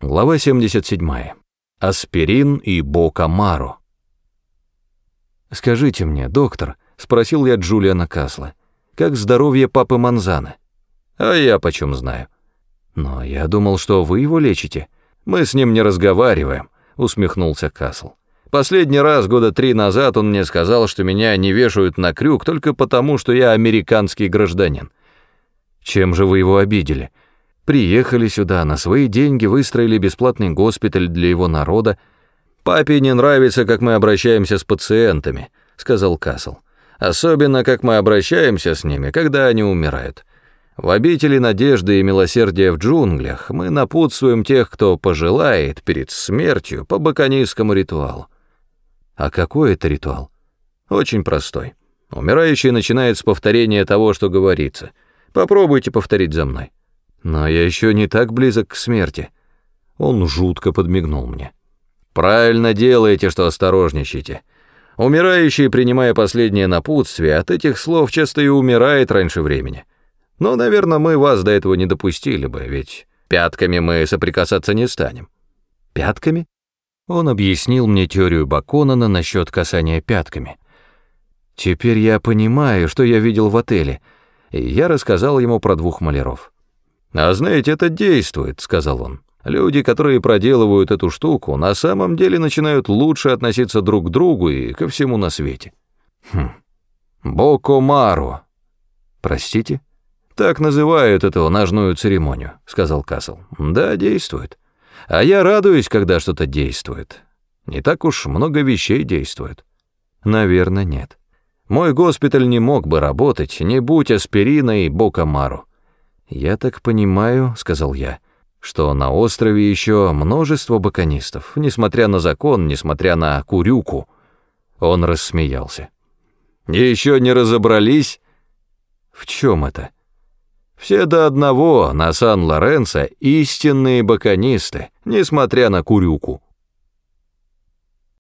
Глава 77. Аспирин и Бока-Мару. «Скажите мне, доктор», — спросил я Джулиана Касла, — «как здоровье папы Манзана?» «А я почем знаю?» «Но я думал, что вы его лечите». «Мы с ним не разговариваем», — усмехнулся Касл. «Последний раз 3 года назад он мне сказал, что меня не вешают на крюк только потому, что я американский гражданин». «Чем же вы его обидели? Приехали сюда, на свои деньги выстроили бесплатный госпиталь для его народа». «Папе не нравится, как мы обращаемся с пациентами», — сказал Касл. «Особенно, как мы обращаемся с ними, когда они умирают. В обители надежды и милосердия в джунглях мы напутствуем тех, кто пожелает перед смертью по баконийскому ритуалу». «А какой это ритуал?» «Очень простой. Умирающий начинает с повторения того, что говорится. Попробуйте повторить за мной». «Но я еще не так близок к смерти». Он жутко подмигнул мне. «Правильно делаете, что осторожничаете. Умирающий, принимая последнее напутствие, от этих слов часто и умирает раньше времени. Но, наверное, мы вас до этого не допустили бы, ведь пятками мы соприкасаться не станем». «Пятками?» Он объяснил мне теорию Баконана насчет касания пятками. Теперь я понимаю, что я видел в отеле, и я рассказал ему про 2 маляров. «А знаете, это действует», — сказал он. «Люди, которые проделывают эту штуку, на самом деле начинают лучше относиться друг к другу и ко всему на свете». «Бока-Мару». «Простите?» «Так называют эту ножную церемонию», — сказал Касл. «Да, действует. А я радуюсь, когда что-то действует. Не так уж много вещей действует». «Наверное, нет. Мой госпиталь не мог бы работать, не будь аспирина и Бока-Мару». «Я так понимаю», — сказал я, — «что на острове еще множество баконистов, несмотря на закон, несмотря на курюку». Он рассмеялся. «Еще не разобрались?» «В чем это?» «Все до одного на Сан-Лоренсо истинные баконисты, несмотря на курюку».